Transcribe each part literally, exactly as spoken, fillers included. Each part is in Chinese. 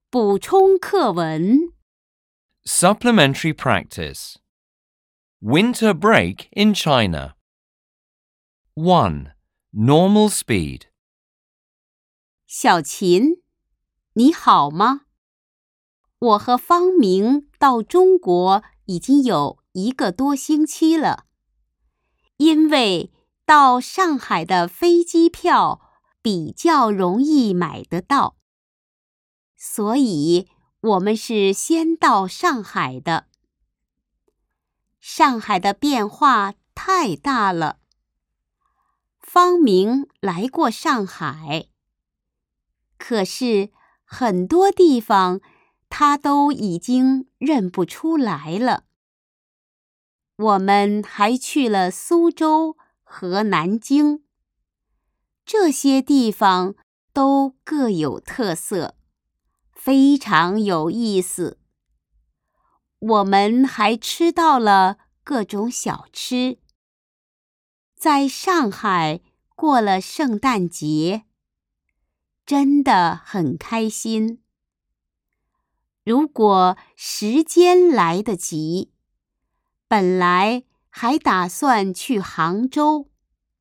补充课文 Supplementary practice. Winter break in China. one. Normal speed. 小琴，你好吗？我和方明到中国已经有一个多星期了，因为到上海的飞机票比较容易买得到，所以我们是先到上海的。上海的变化太大了。方明来过上海，可是很多地方他都已经认不出来了。我们还去了苏州和南京，这些地方都各有特色，非常有意思。我们还吃到了各种小吃。在上海过了圣诞节，真的很开心。如果时间来得及，本来还打算去杭州。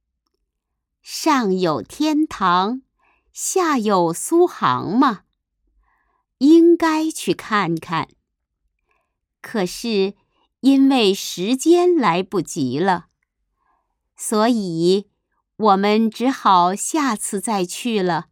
上有天堂，下有苏杭嘛，应该去看看。可是因为时间来不及了，所以我们只好下次再去了。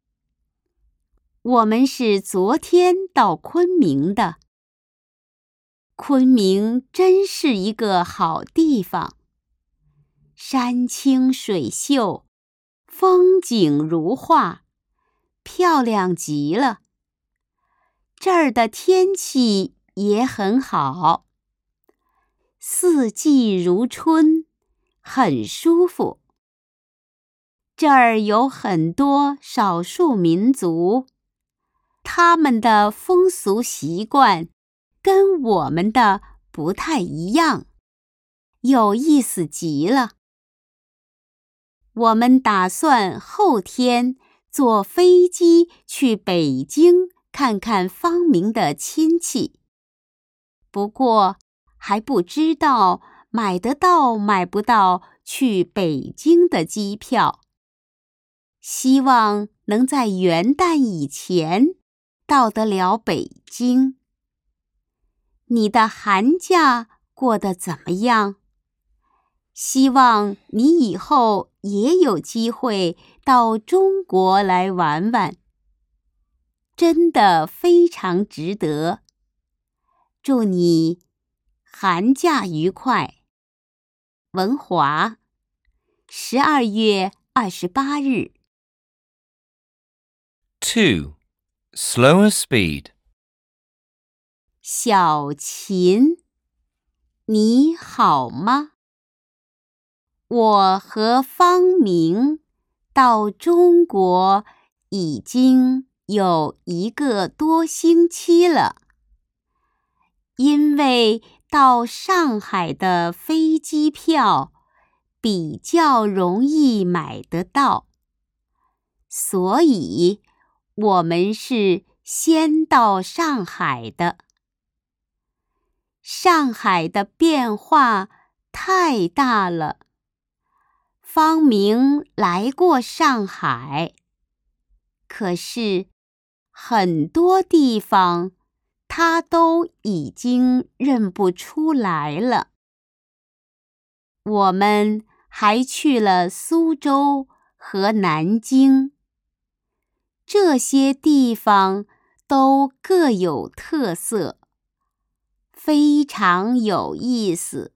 我们是昨天到昆明的。昆明真是一个好地方，山清水秀，风景如画，漂亮极了。这儿的天气也很好，四季如春，很舒服。这儿有很多少数民族，他们的风俗习惯跟我们的不太一样，有意思极了。我们打算后天坐飞机去北京看看方明的亲戚，不过还不知道买得到买不到去北京的机票。希望能在元旦以前到得了北京。你的寒假过得怎么样？希望你以后也有机会到中国来玩玩，真的非常值得。祝你寒假愉快。文华，十二月二十八日。 two. Slower speed. 小琴，你好吗？我和方明到中国已经有一个多星期了，因为到上海的飞机票比较容易买得到，所以我们是先到上海的。上海的变化太大了。方明来过上海，可是很多地方他都已经认不出来了。我们还去了苏州和南京，这些地方都各有特色，非常有意思。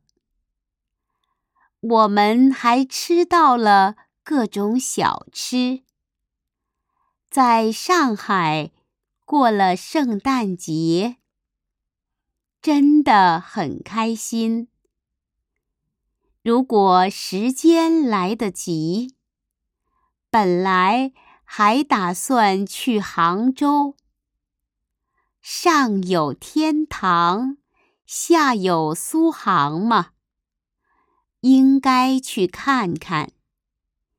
我们还吃到了各种小吃。在上海过了圣诞节，真的很开心。如果时间来得及，本来还打算去杭州。上有天堂，下有苏杭嘛，应该去看看。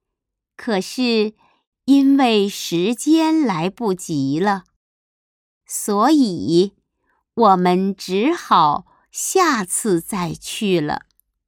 可是因为时间来不及了， 所以我们只好下次再去了。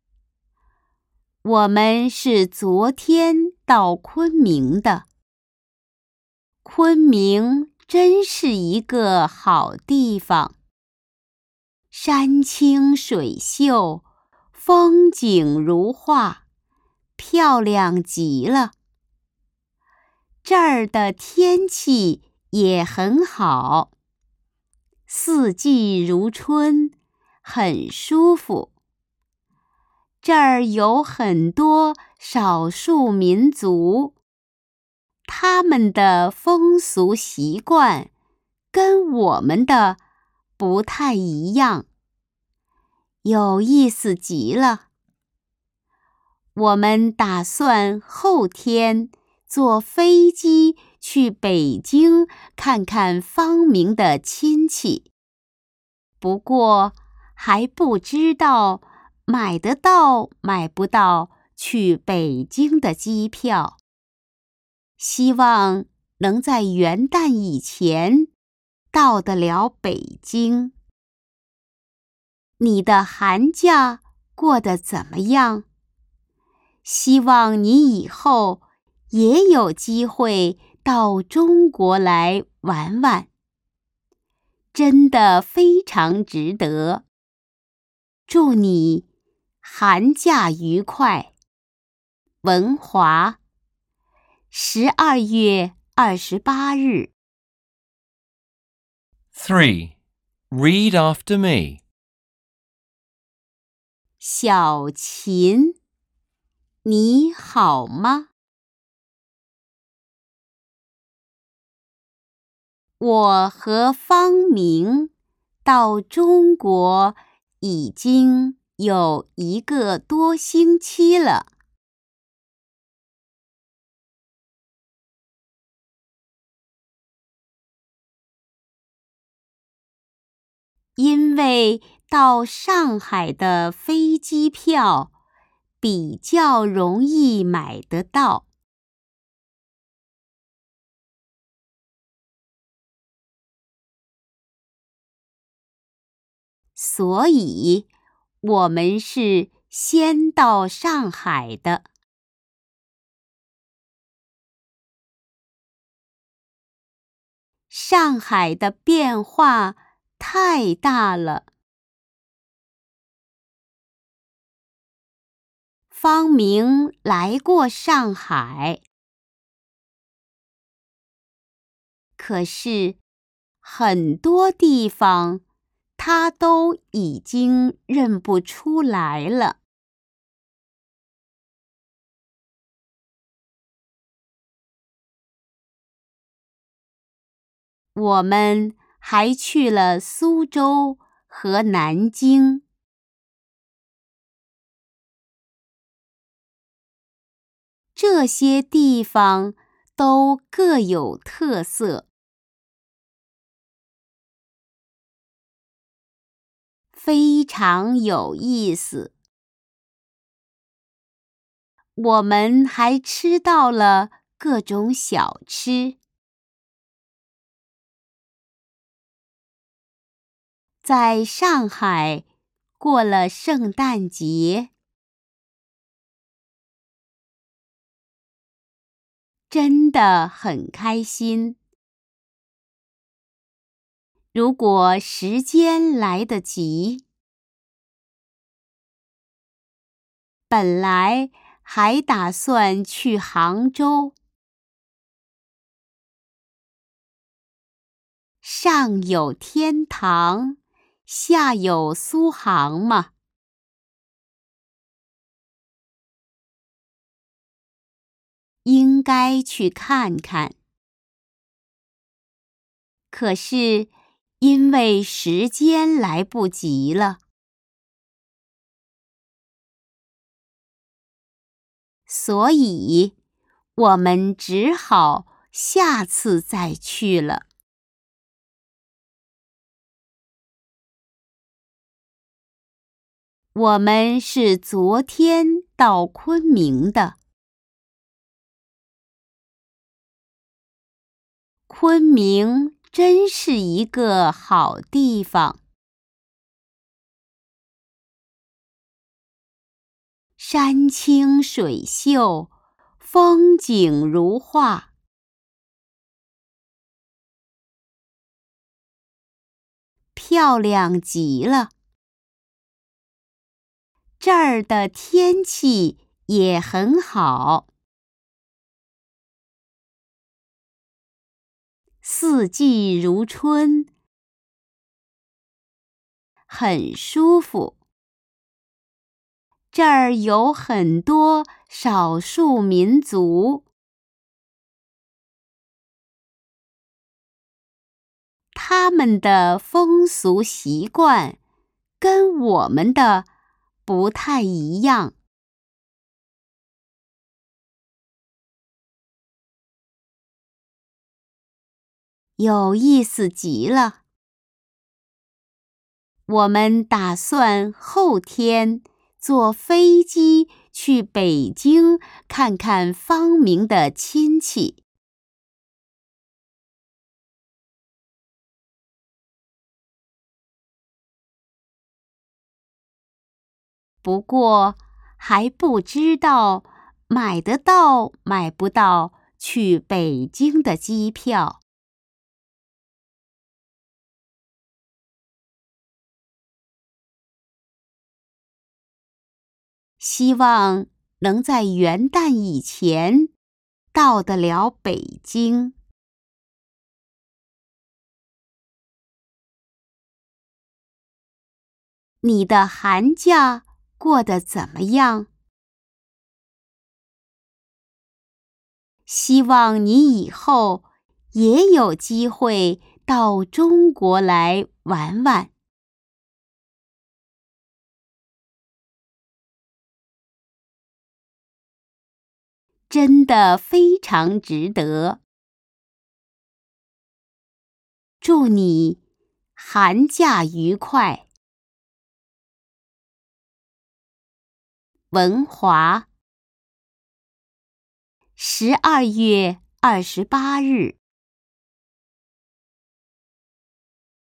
我们是昨天到昆明的。昆明真是一个好地方，山清水秀，风景如画，漂亮极了。这儿的天气也很好，四季如春，很舒服。这儿有很多少数民族，他们的风俗习惯跟我们的不太一样，有意思极了。我们打算后天坐飞机去北京看看方明的亲戚，不过还不知道买得到买不到去北京的机票，希望能在元旦以前到得了北京。你的寒假过得怎么样？希望你以后也有机会到中国来玩玩，真的非常值得。祝你寒假愉快。文华，十二月二十八日。 three. Read after me. 小琴，你好吗？我和方明到中国已经有一个多星期了。因为到上海的飞机票比较容易买得到，所以我们是先到上海的。上海的变化太大了。方明来过上海，可是很多地方他都已经认不出来了。我们还去了苏州和南京。这些地方都各有特色，非常有意思。我们还吃到了各种小吃。在上海过了圣诞节，真的很开心。如果时间来得及，本来还打算去杭州。上有天堂，下有苏杭嘛。应该去看看。可是因为时间来不及了，所以我们只好下次再去了。我们是昨天到昆明的。昆明真是一个好地方。山清水秀，风景如画，漂亮极了。这儿的天气也很好，四季如春，很舒服。这儿有很多少数民族，他们的风俗习惯跟我们的不太一样。有意思极了。我们打算后天坐飞机去北京看看方明的亲戚。不过还不知道买得到买不到去北京的机票。希望能在元旦以前到得了北京。你的寒假过得怎么样？希望你以后也有机会到中国来玩玩。真的非常值得。祝你寒假愉快。文华，十二月二十八日。